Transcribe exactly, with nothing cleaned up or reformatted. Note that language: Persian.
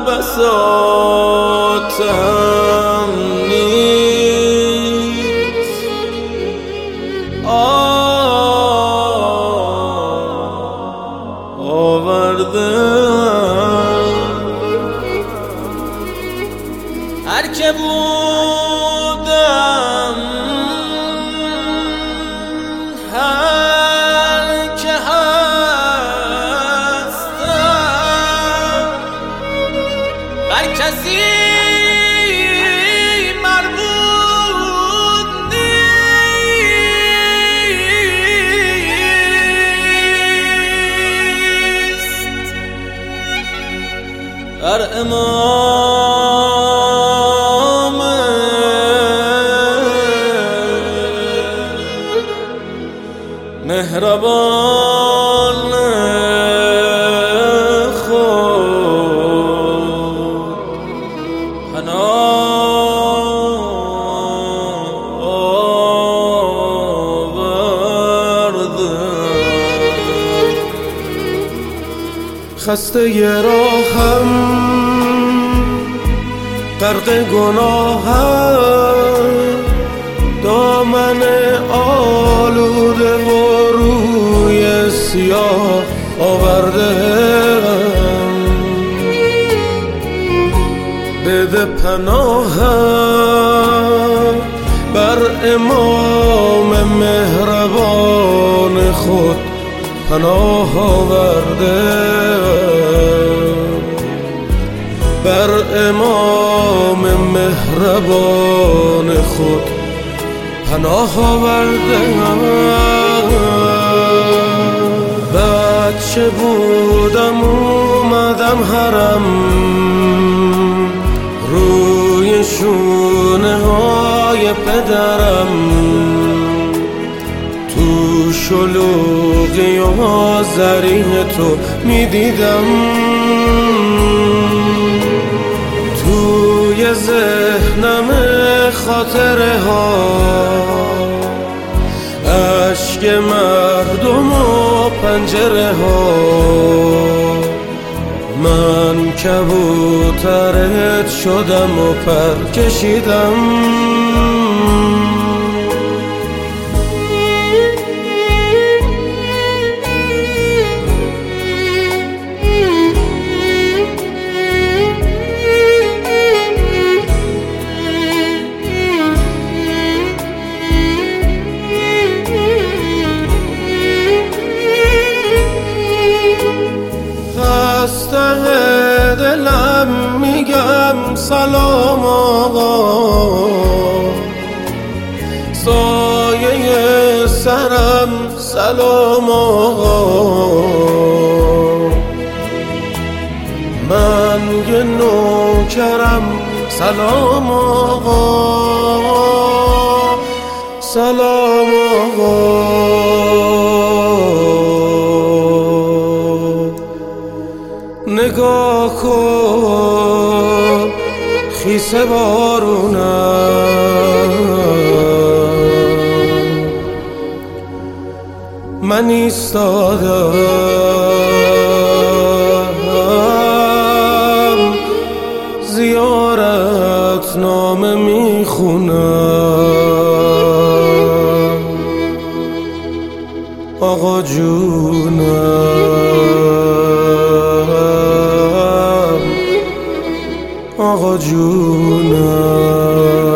بساطم نیست، آوردم هر که بودم، هر که هستم، بر کسی مربوط نیست. بر امام مهربان خود پناه آوردم. خسته ی راهم، غرق گناهم، دامن آلوده و روی سیاه آوردم. بده پناهم بر امام مهربان خود پناه آوردم. بر امام مهربان خود پناه آوردم. بچه بودم اومدم حرم، روی شونه های پدرم، تو شلوغی و زرین تو میدیدم. توی ذهنم خاطره ها، عشق مردم و پنجره ها. من کبوترت شدم و پر کشیدم. از ته دلم میگم سلام آقا، سایه سرم سلام آقا. من یه نوکرم سلام آقا، سلام آقا. نگاه کن خیسه بارونم، من ایستادم زیارت نامه میخونم. آقا جونم، آقا جونم.